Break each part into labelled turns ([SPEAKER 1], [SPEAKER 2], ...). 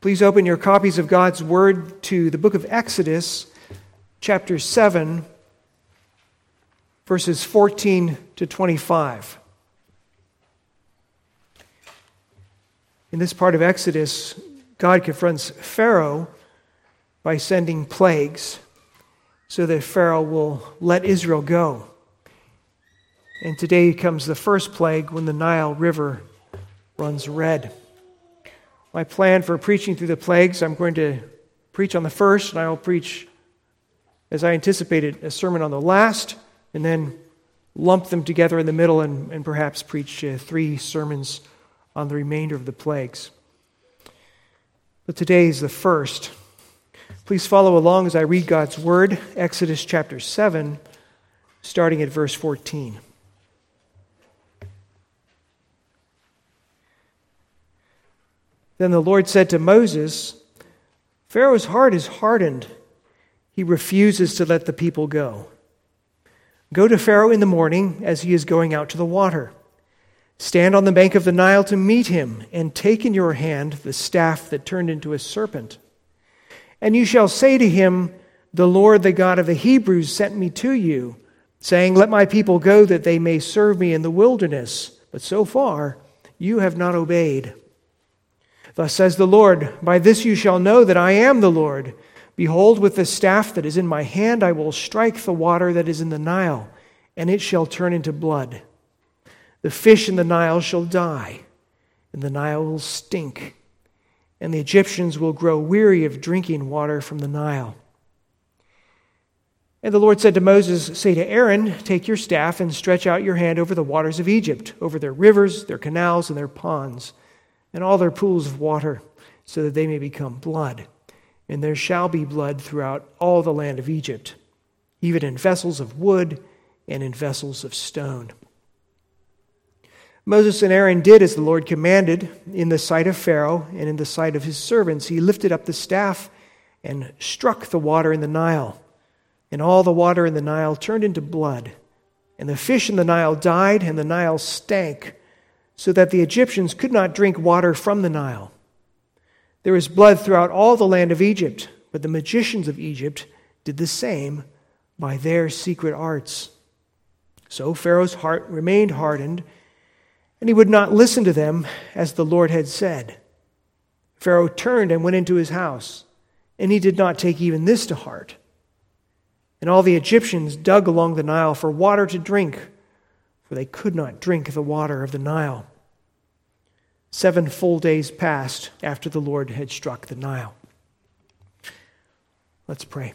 [SPEAKER 1] Please open your copies of God's Word to the book of Exodus, chapter 7, verses 14 to 25. In this part of Exodus, God confronts Pharaoh by sending plagues so that Pharaoh will let Israel go. And today comes the first plague when the Nile River runs red. My plan for preaching through the plagues, I'm going to preach on the first, and I will preach, as I anticipated, a sermon on the last, and then lump them together in the middle and perhaps preach 3 sermons on the remainder of the plagues. But today is the first. Please follow along as I read God's Word, Exodus chapter 7, starting at verse 14. Then the Lord said to Moses, Pharaoh's heart is hardened. He refuses to let the people go. Go to Pharaoh in the morning as he is going out to the water. Stand on the bank of the Nile to meet him, and take in your hand the staff that turned into a serpent. And you shall say to him, The Lord, the God of the Hebrews, sent me to you, saying, Let my people go that they may serve me in the wilderness. But so far you have not obeyed. Thus says the Lord, By this you shall know that I am the Lord. Behold, with the staff that is in my hand, I will strike the water that is in the Nile, and it shall turn into blood. The fish in the Nile shall die, and the Nile will stink, and the Egyptians will grow weary of drinking water from the Nile. And the Lord said to Moses, Say to Aaron, Take your staff and stretch out your hand over the waters of Egypt, over their rivers, their canals, and their ponds, and all their pools of water, so that they may become blood. And there shall be blood throughout all the land of Egypt, even in vessels of wood and in vessels of stone. Moses and Aaron did as the Lord commanded in the sight of Pharaoh and in the sight of his servants. He lifted up the staff and struck the water in the Nile. And all the water in the Nile turned into blood. And the fish in the Nile died, and the Nile stank, so that the Egyptians could not drink water from the Nile. There was blood throughout all the land of Egypt, but the magicians of Egypt did the same by their secret arts. So Pharaoh's heart remained hardened, and he would not listen to them as the Lord had said. Pharaoh turned and went into his house, and he did not take even this to heart. And all the Egyptians dug along the Nile for water to drink, for they could not drink the water of the Nile. 7 full days passed after the Lord had struck the Nile. Let's pray.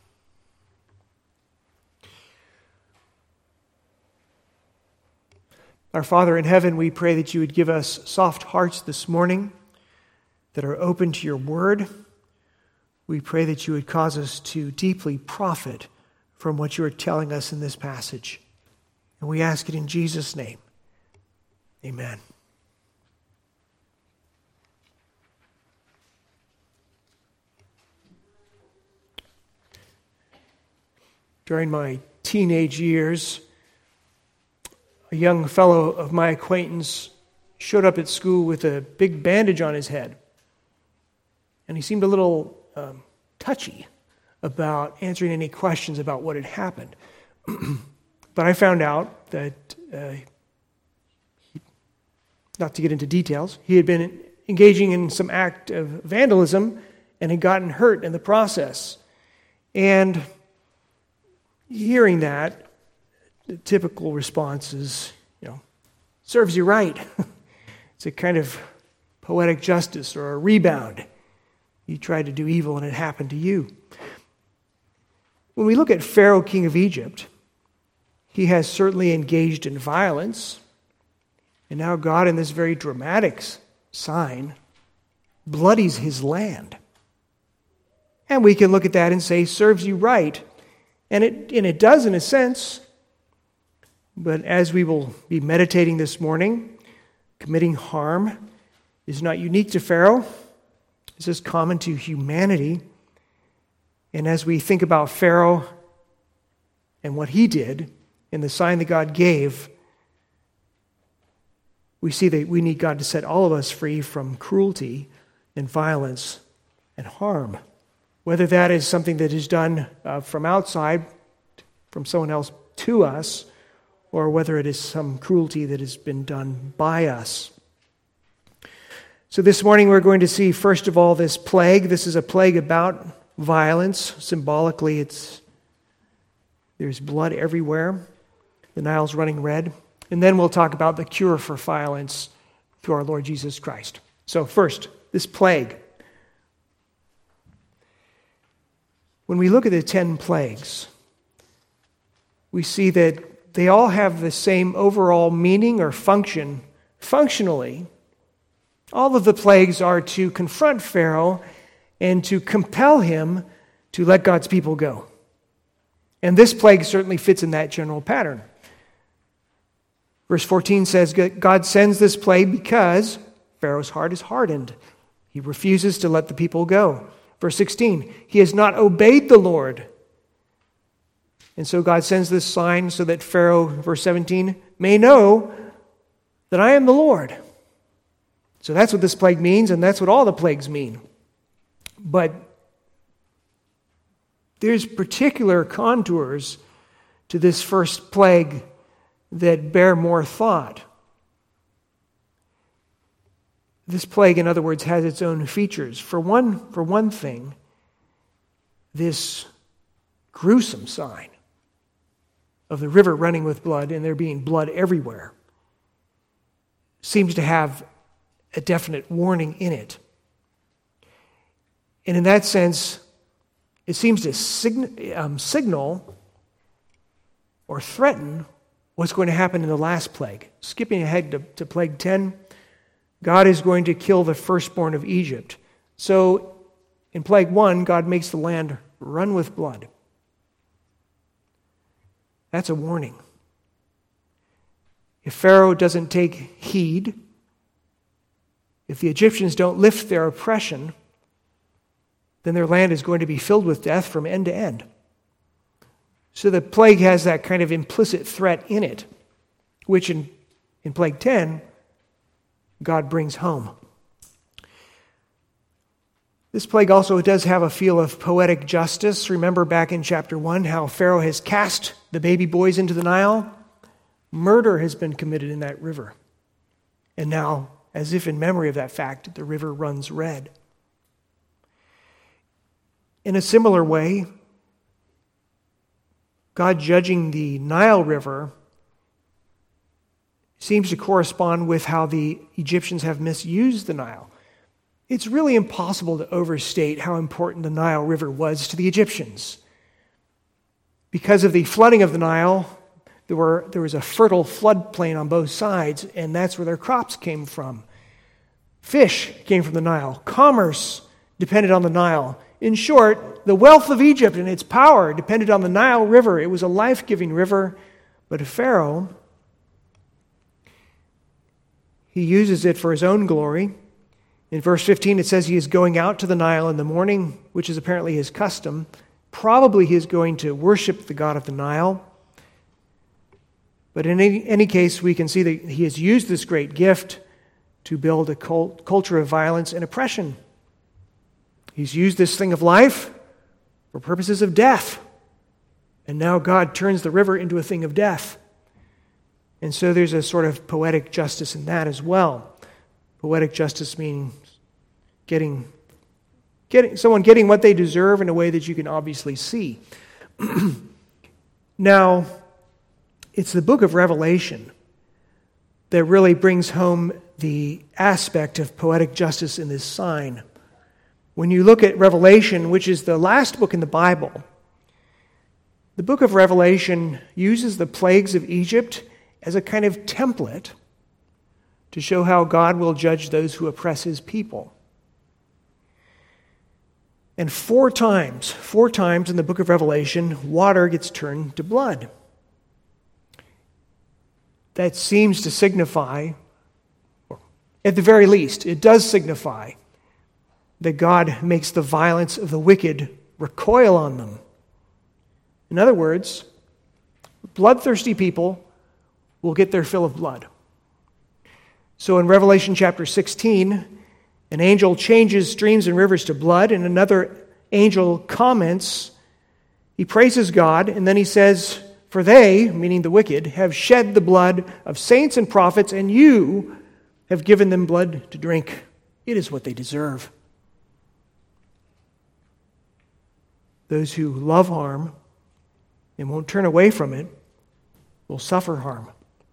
[SPEAKER 1] Our Father in heaven, we pray that you would give us soft hearts this morning that are open to your word. We pray that you would cause us to deeply profit from what you are telling us in this passage. And we ask it in Jesus' name. Amen. During my teenage years, a young fellow of my acquaintance showed up at school with a big bandage on his head. And he seemed a little touchy about answering any questions about what had happened. But I found out that, not to get into details, he had been engaging in some act of vandalism and had gotten hurt in the process. And hearing that, the typical response is, serves you right. It's a kind of poetic justice or a rebound. You tried to do evil and it happened to you. When we look at Pharaoh, king of Egypt, he has certainly engaged in violence. And now God, in this very dramatic sign, bloodies his land. And we can look at that and say, serves you right. And it does in a sense. But as we will be meditating this morning, committing harm is not unique to Pharaoh. This is common to humanity. And as we think about Pharaoh and what he did and the sign that God gave, we see that we need God to set all of us free from cruelty and violence and harm. Whether that is something that is done from outside, from someone else to us, or whether it is some cruelty that has been done by us. So this morning we're going to see, first of all, this plague. This is a plague about violence. Symbolically, there's blood everywhere. The Nile's running red. And then we'll talk about the cure for violence through our Lord Jesus Christ. So first, this plague. When we look at the 10 plagues, we see that they all have the same overall meaning or function. Functionally, all of the plagues are to confront Pharaoh and to compel him to let God's people go. And this plague certainly fits in that general pattern. Verse 14 says, God sends this plague because Pharaoh's heart is hardened. He refuses to let the people go. Verse 16, he has not obeyed the Lord. And so God sends this sign so that Pharaoh, verse 17, may know that I am the Lord. So that's what this plague means, and that's what all the plagues mean. But there's particular contours to this first plague that bear more thought. This plague, in other words, has its own features. For one thing, this gruesome sign of the river running with blood and there being blood everywhere seems to have a definite warning in it. And in that sense, it seems to signal or threaten what's going to happen in the last plague. Skipping ahead to plague 10, God is going to kill the firstborn of Egypt. So in plague 1, God makes the land run with blood. That's a warning. If Pharaoh doesn't take heed, if the Egyptians don't lift their oppression, then their land is going to be filled with death from end to end. So the plague has that kind of implicit threat in it, which in plague 10, God brings home. This plague also does have a feel of poetic justice. Remember back in chapter 1 how Pharaoh has cast the baby boys into the Nile? Murder has been committed in that river. And now, as if in memory of that fact, the river runs red. In a similar way, God judging the Nile River seems to correspond with how the Egyptians have misused the Nile. It's really impossible to overstate how important the Nile River was to the Egyptians. Because of the flooding of the Nile, there was a fertile floodplain on both sides, and that's where their crops came from. Fish came from the Nile. Commerce depended on the Nile. In short, the wealth of Egypt and its power depended on the Nile River. It was a life-giving river, but Pharaoh, he uses it for his own glory. In verse 15, it says he is going out to the Nile in the morning, which is apparently his custom. Probably he is going to worship the god of the Nile. But in any case, we can see that he has used this great gift to build a culture of violence and oppression. He's used this thing of life for purposes of death. And now God turns the river into a thing of death. And so there's a sort of poetic justice in that as well. Poetic justice meaning someone getting what they deserve in a way that you can obviously see. Now, it's the book of Revelation that really brings home the aspect of poetic justice in this sign. When you look at Revelation, which is the last book in the Bible, the book of Revelation uses the plagues of Egypt as a kind of template to show how God will judge those who oppress his people. And four times in the book of Revelation, water gets turned to blood. That seems to signify, or at the very least, it does signify that God makes the violence of the wicked recoil on them. In other words, bloodthirsty people will get their fill of blood. So in Revelation chapter 16 An angel changes streams and rivers to blood, and another angel comments, he praises God, and then he says, "For they," meaning the wicked, "have shed the blood of saints and prophets, and you have given them blood to drink. It is what they deserve." Those who love harm and won't turn away from it will suffer harm.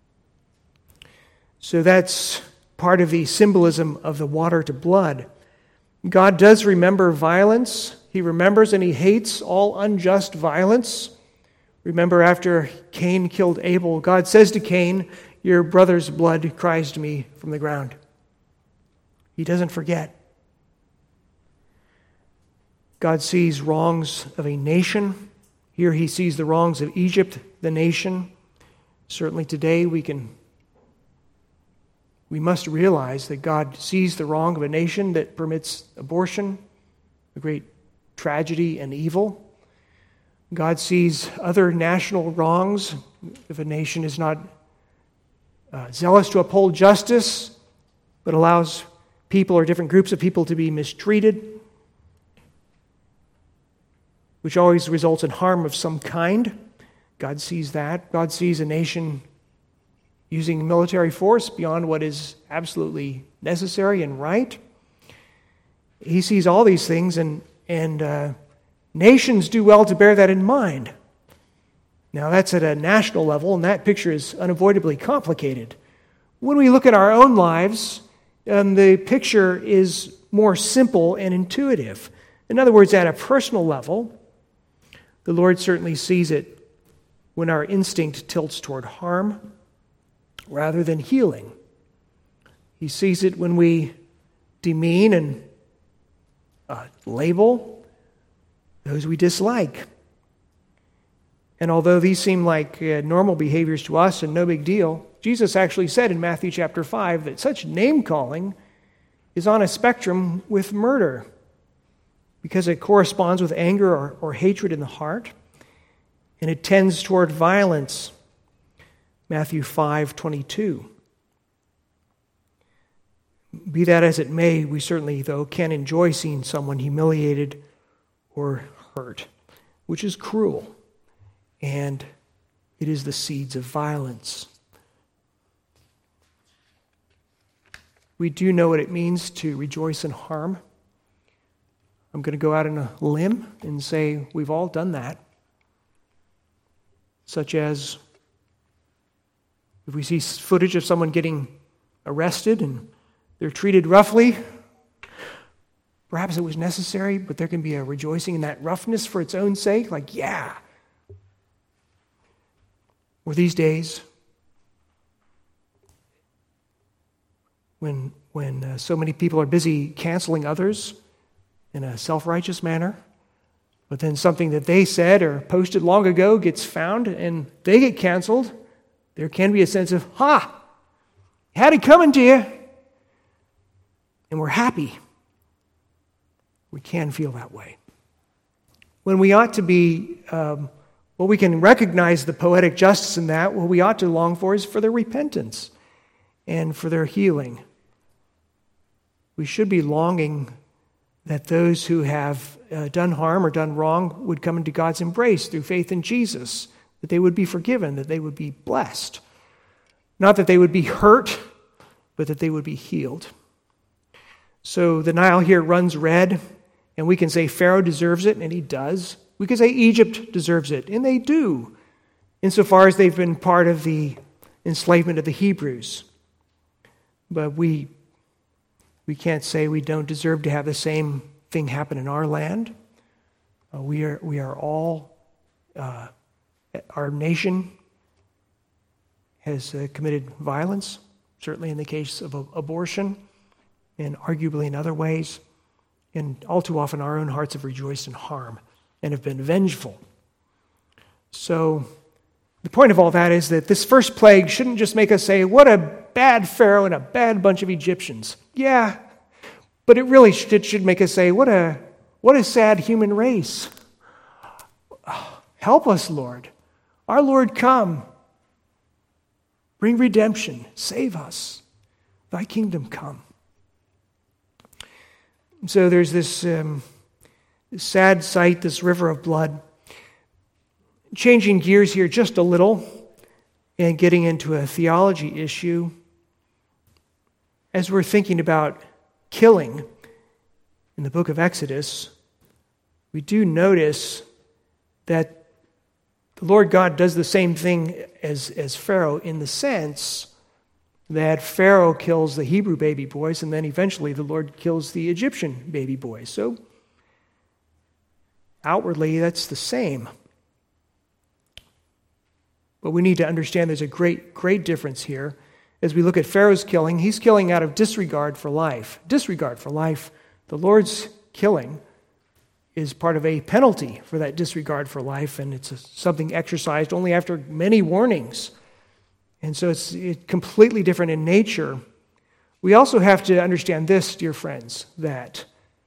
[SPEAKER 1] So that's part of the symbolism of the water to blood. God does remember violence. He remembers and he hates all unjust violence. Remember, after Cain killed Abel, God says to Cain, "Your brother's blood cries to me from the ground." He doesn't forget. God sees wrongs of a nation. Here he sees the wrongs of Egypt, the nation. Certainly today we must realize that God sees the wrong of a nation that permits abortion, a great tragedy and evil. God sees other national wrongs if a nation is not zealous to uphold justice, but allows people or different groups of people to be mistreated, which always results in harm of some kind. God sees that. God sees a nation using military force beyond what is absolutely necessary and right. He sees all these things, and nations do well to bear that in mind. Now, that's at a national level, and that picture is unavoidably complicated. When we look at our own lives, the picture is more simple and intuitive. In other words, at a personal level, the Lord certainly sees it when our instinct tilts toward harm rather than healing. He sees it when we demean and label those we dislike. And although these seem like normal behaviors to us and no big deal, Jesus actually said in Matthew chapter 5 that such name-calling is on a spectrum with murder, because it corresponds with anger or hatred in the heart, and it tends toward violence. Matthew 5:22. Be that as it may, we certainly, though, can enjoy seeing someone humiliated or hurt, which is cruel, and it is the seeds of violence. We do know what it means to rejoice in harm. I'm going to go out on a limb and say we've all done that. Such as if we see footage of someone getting arrested and they're treated roughly, perhaps it was necessary, but there can be a rejoicing in that roughness for its own sake, like, yeah. Or these days, when so many people are busy canceling others in a self-righteous manner, but then something that they said or posted long ago gets found and they get canceled, there can be a sense of, had it coming to you. And we're happy. We can feel that way. When we ought to be, we can recognize the poetic justice in that. What we ought to long for is for their repentance and for their healing. We should be longing that those who have done harm or done wrong would come into God's embrace through faith in Jesus, that they would be forgiven, that they would be blessed. Not that they would be hurt, but that they would be healed. So the Nile here runs red, and we can say Pharaoh deserves it, and he does. We can say Egypt deserves it, and they do, insofar as they've been part of the enslavement of the Hebrews. But we can't say we don't deserve to have the same thing happen in our land. We are all, our nation has committed violence, certainly in the case of abortion, and arguably in other ways. And all too often our own hearts have rejoiced in harm and have been vengeful. So the point of all that is that this first plague shouldn't just make us say, what a bad Pharaoh and a bad bunch of Egyptians. Yeah, but it should make us say, what a sad human race. Help us, Lord. Our Lord, come. Bring redemption. Save us. Thy kingdom come. So there's this sad sight, this river of blood. Changing gears here just a little and getting into a theology issue. As we're thinking about killing in the book of Exodus, we do notice that the Lord God does the same thing as Pharaoh, in the sense that Pharaoh kills the Hebrew baby boys, and then eventually the Lord kills the Egyptian baby boys. So outwardly, that's the same. But we need to understand there's a great difference here. As we look at Pharaoh's killing, he's killing out of disregard for life. Disregard for life. The Lord's killing is part of a penalty for that disregard for life, and it's something exercised only after many warnings. And so it's completely different in nature. We also have to understand this, dear friends, that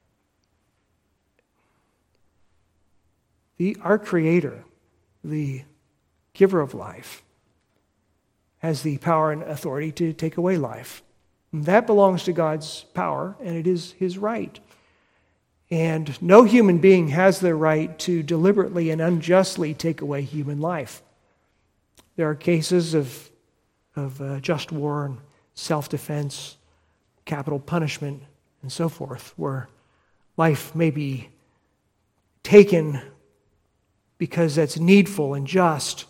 [SPEAKER 1] our Creator, the giver of life, has the power and authority to take away life. And that belongs to God's power, and it is His right. And no human being has the right to deliberately and unjustly take away human life. There are cases of just war and self-defense, capital punishment, and so forth, where life may be taken because that's needful and just.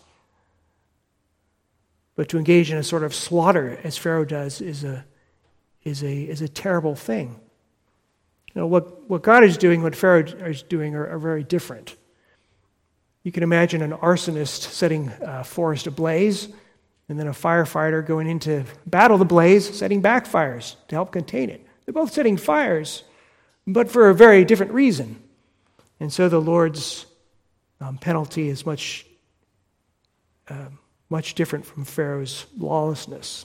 [SPEAKER 1] But to engage in a sort of slaughter, as Pharaoh does, is a terrible thing. You know, what God is doing, what Pharaoh is doing are very different. You can imagine an arsonist setting a forest ablaze, and then a firefighter going in to battle the blaze, setting back fires to help contain it. They're both setting fires, but for a very different reason. And so the Lord's penalty is much different from Pharaoh's lawlessness.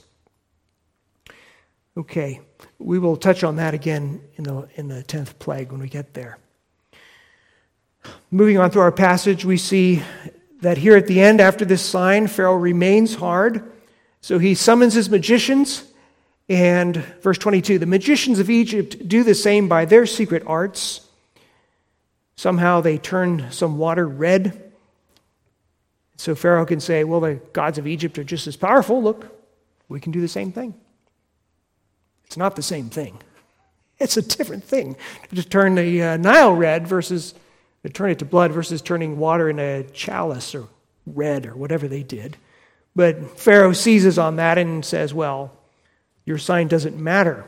[SPEAKER 1] Okay, we will touch on that again in the 10th plague when we get there. Moving on through our passage, we see that here at the end, after this sign, Pharaoh remains hard. So he summons his magicians, and verse 22, the magicians of Egypt do the same by their secret arts. Somehow they turn some water red. So Pharaoh can say, well, the gods of Egypt are just as powerful. Look, we can do the same thing. It's not the same thing. It's a different thing to turn the Nile red versus to turn it to blood versus turning water in a chalice or red or whatever they did. But Pharaoh seizes on that and says, well, your sign doesn't matter.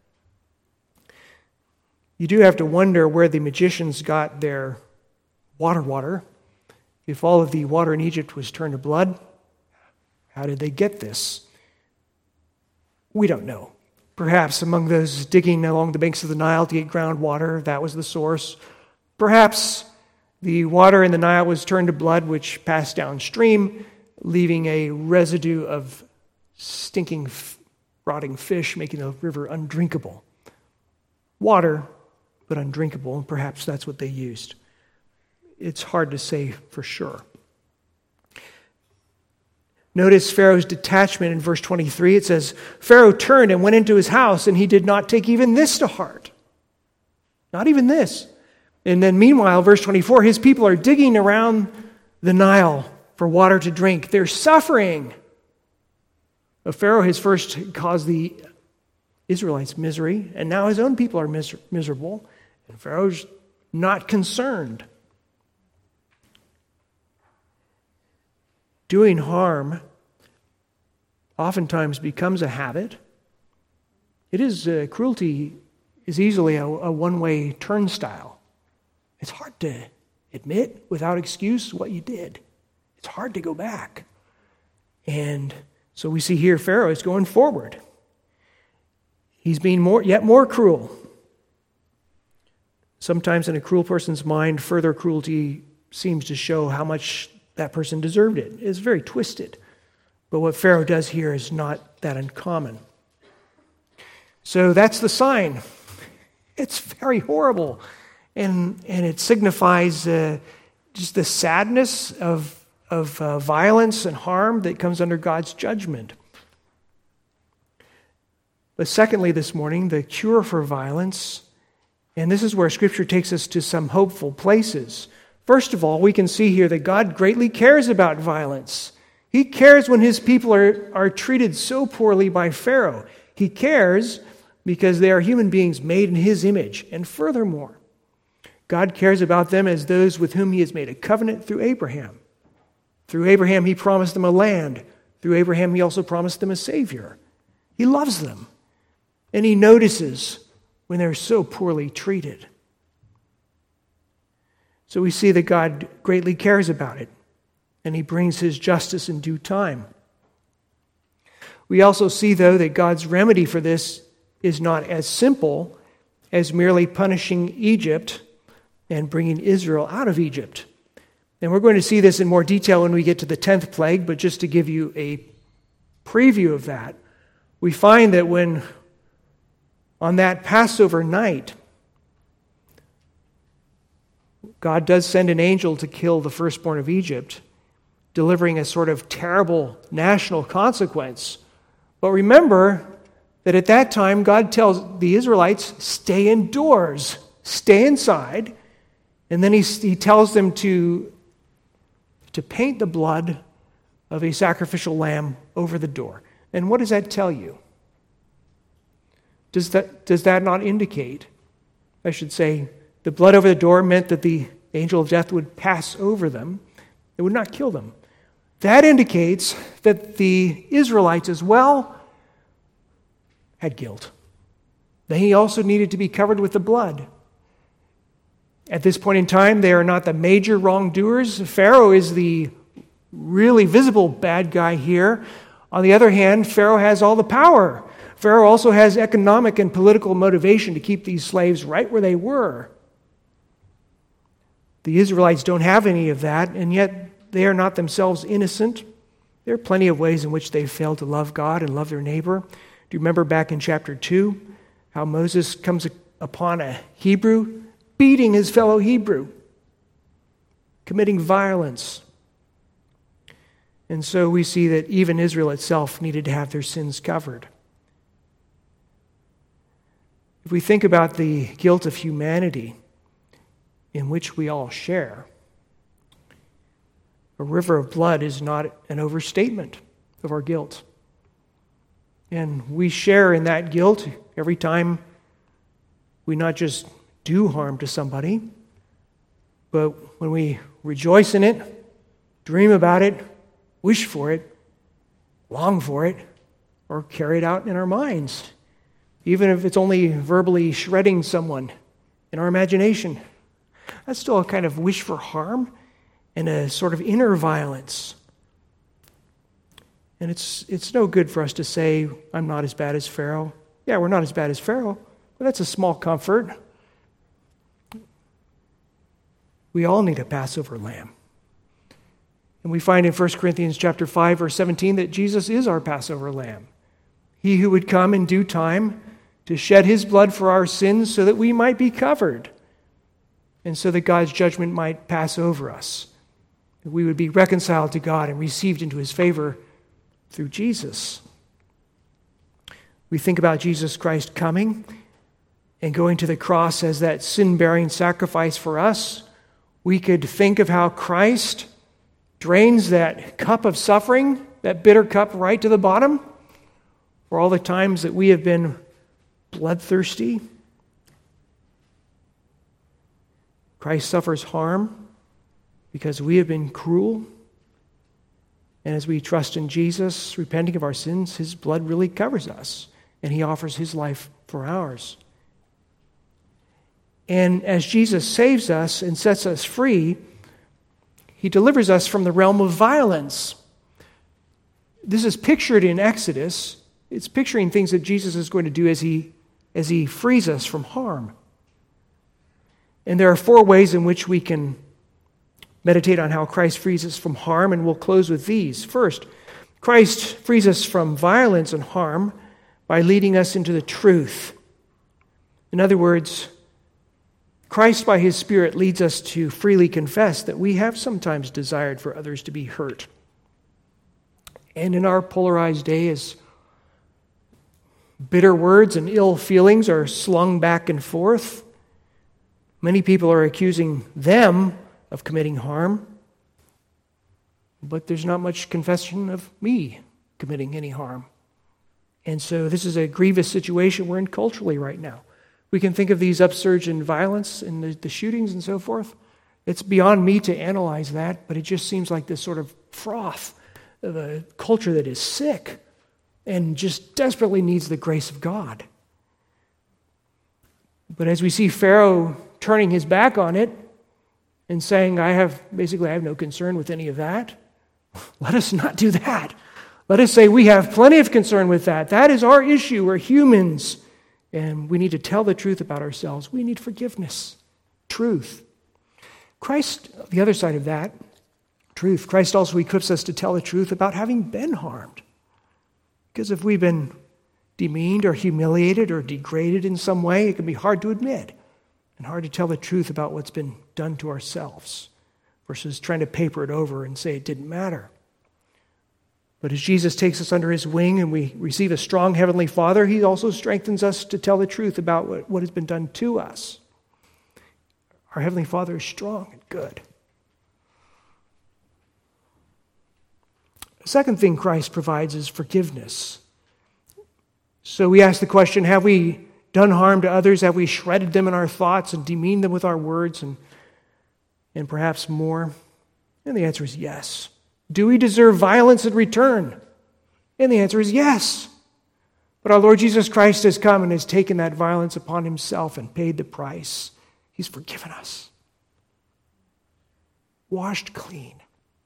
[SPEAKER 1] You do have to wonder where the magicians got their water. If all of the water in Egypt was turned to blood, how did they get this? We don't know. Perhaps among those digging along the banks of the Nile to get groundwater, that was the source. Perhaps the water in the Nile was turned to blood, which passed downstream, leaving a residue of stinking, rotting fish, making the river undrinkable. Water, but undrinkable, and perhaps that's what they used. It's hard to say for sure. Notice Pharaoh's detachment in verse 23. It says, Pharaoh turned and went into his house, and he did not take even this to heart. Not even this. And then meanwhile, verse 24, his people are digging around the Nile for water to drink. They're suffering. But Pharaoh has first caused the Israelites misery, and now his own people are miserable, and Pharaoh's not concerned. Doing harm oftentimes becomes a habit. Cruelty is easily a one-way turnstile. It's hard to admit without excuse what you did. It's hard to go back. And so we see here Pharaoh is going forward. He's being yet more cruel. Sometimes in a cruel person's mind, further cruelty seems to show how much that person deserved it. It's very twisted. But what Pharaoh does here is not that uncommon. So that's the sign. It's very horrible. And it signifies just the sadness of violence and harm that comes under God's judgment. But secondly, this morning, the cure for violence And this is where Scripture takes us to some hopeful places. First of all, we can see here that God greatly cares about violence. He cares when his people are treated so poorly by Pharaoh. He cares because they are human beings made in his image. And furthermore, God cares about them as those with whom he has made a covenant through Abraham. Through Abraham, he promised them a land. Through Abraham, he also promised them a Savior. He loves them. And he notices when they're so poorly treated. So we see that God greatly cares about it, and he brings his justice in due time. We also see, though, that God's remedy for this is not as simple as merely punishing Egypt and bringing Israel out of Egypt. And we're going to see this in more detail when we get to the 10th plague, but just to give you a preview of that, we find that when on that Passover night, God does send an angel to kill the firstborn of Egypt, delivering a sort of terrible national consequence. But remember that at that time, God tells the Israelites, stay indoors, stay inside, and then he tells them to paint the blood of a sacrificial lamb over the door. And what does that tell you? Does that not indicate, I should say, the blood over the door meant that the angel of death would pass over them. It would not kill them. That indicates that the Israelites as well had guilt. They also needed to be covered with the blood. At this point in time, they are not the major wrongdoers. Pharaoh is the really visible bad guy here. On the other hand, Pharaoh has all the power. Pharaoh also has economic and political motivation to keep these slaves right where they were. The Israelites don't have any of that, and yet they are not themselves innocent. There are plenty of ways in which they fail to love God and love their neighbor. Do you remember back in chapter 2 how Moses comes upon a Hebrew beating his fellow Hebrew, committing violence? And so we see that even Israel itself needed to have their sins covered. If we think about the guilt of humanity in which we all share, a river of blood is not an overstatement of our guilt. And we share in that guilt every time we not just do harm to somebody, but when we rejoice in it, dream about it, wish for it, long for it, or carry it out in our minds. Even if it's only verbally shredding someone in our imagination, that's still a kind of wish for harm and a sort of inner violence. And it's no good for us to say, I'm not as bad as Pharaoh. Yeah, we're not as bad as Pharaoh, but that's a small comfort. We all need a Passover lamb. And we find in 1 Corinthians chapter 5, verse 17, that Jesus is our Passover lamb. He who would come in due time to shed his blood for our sins so that we might be covered, and so that God's judgment might pass over us, that we would be reconciled to God and received into his favor through Jesus. We think about Jesus Christ coming and going to the cross as that sin-bearing sacrifice for us. We could think of how Christ drains that cup of suffering, that bitter cup, right to the bottom, for all the times that we have been bloodthirsty. Christ suffers harm because we have been cruel. And as we trust in Jesus, repenting of our sins, his blood really covers us, and he offers his life for ours. And as Jesus saves us and sets us free, he delivers us from the realm of violence. This is pictured in Exodus. It's picturing things that Jesus is going to do as he frees us from harm. And there are 4 ways in which we can meditate on how Christ frees us from harm, and we'll close with these. First, Christ frees us from violence and harm by leading us into the truth. In other words, Christ by his Spirit leads us to freely confess that we have sometimes desired for others to be hurt. And in our polarized day, as bitter words and ill feelings are slung back and forth, Many people are accusing them of committing harm, but there's not much confession of me committing any harm. And so this is a grievous situation we're in culturally right now. We can think of these upsurge in violence and the shootings and so forth. It's beyond me to analyze that, but it just seems like this sort of froth of a culture that is sick and just desperately needs the grace of God. But as we see Pharaoh turning his back on it and saying, I have no concern with any of that, let us not do that. Let us say we have plenty of concern with that. That is our issue. We're humans, and we need to tell the truth about ourselves. We need forgiveness, truth. Christ, the other side of that, truth. Christ also equips us to tell the truth about having been harmed. Because if we've been demeaned or humiliated or degraded in some way, it can be hard to admit and hard to tell the truth about what's been done to ourselves versus trying to paper it over and say it didn't matter. But as Jesus takes us under his wing and we receive a strong heavenly Father, he also strengthens us to tell the truth about what has been done to us. Our heavenly Father is strong and good. The second thing Christ provides is forgiveness. So we ask the question, have we done harm to others? Have we shredded them in our thoughts and demeaned them with our words and perhaps more? And the answer is yes. Do we deserve violence in return? And the answer is yes. But our Lord Jesus Christ has come and has taken that violence upon himself and paid the price. He's forgiven us. Washed clean.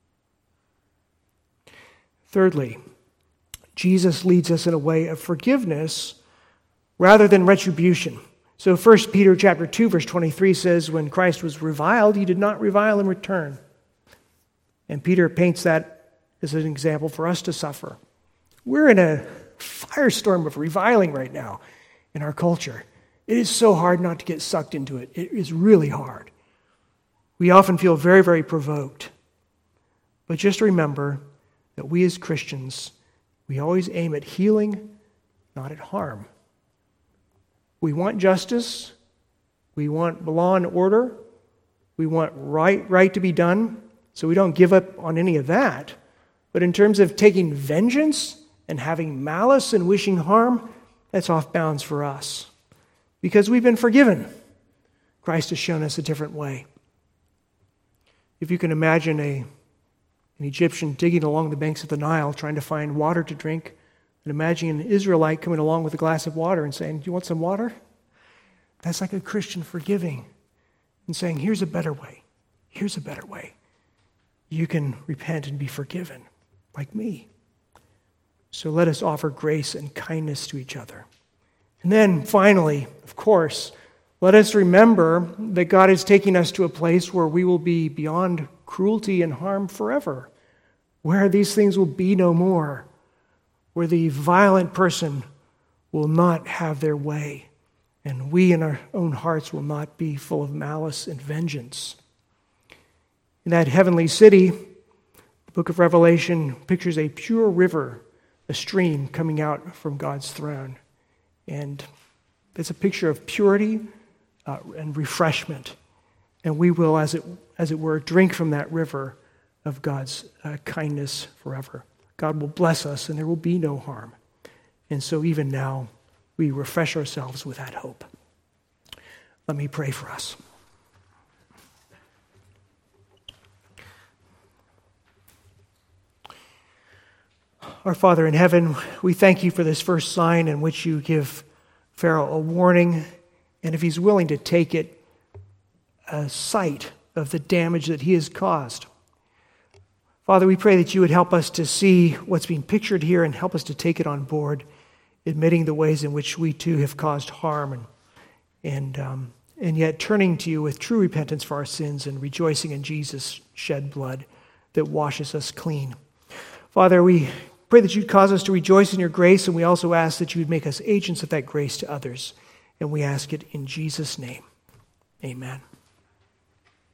[SPEAKER 1] Thirdly, Jesus leads us in a way of forgiveness rather than retribution. So 1 Peter chapter 2, verse 23 says, when Christ was reviled, he did not revile in return. And Peter paints that as an example for us to suffer. We're in a firestorm of reviling right now in our culture. It is so hard not to get sucked into it. It is really hard. We often feel very, very provoked. But just remember that we as Christians, we always aim at healing, not at harm. We want justice. We want law and order. We want right to be done. So we don't give up on any of that. But in terms of taking vengeance and having malice and wishing harm, that's off bounds for us. Because we've been forgiven. Christ has shown us a different way. If you can imagine an Egyptian digging along the banks of the Nile trying to find water to drink, and imagining an Israelite coming along with a glass of water and saying, do you want some water? That's like a Christian forgiving and saying, here's a better way. Here's a better way. You can repent and be forgiven, like me. So let us offer grace and kindness to each other. And then finally, of course, let us remember that God is taking us to a place where we will be beyond cruelty and harm forever, where these things will be no more, where the violent person will not have their way, and we in our own hearts will not be full of malice and vengeance. In that heavenly city, the book of Revelation pictures a pure river, a stream coming out from God's throne. And it's a picture of purity and refreshment. And we will, as it were, drink from that river of God's kindness forever. God will bless us and there will be no harm. And so even now, we refresh ourselves with that hope. Let me pray for us. Our Father in heaven, we thank you for this first sign in which you give Pharaoh a warning, and if he's willing to take it, a sight of the damage that he has caused. Father, we pray that you would help us to see what's being pictured here and help us to take it on board, admitting the ways in which we too have caused harm and yet turning to you with true repentance for our sins and rejoicing in Jesus' shed blood that washes us clean. Father, we pray that you'd cause us to rejoice in your grace, and we also ask that you would make us agents of that grace to others. And we ask it in Jesus' name. Amen.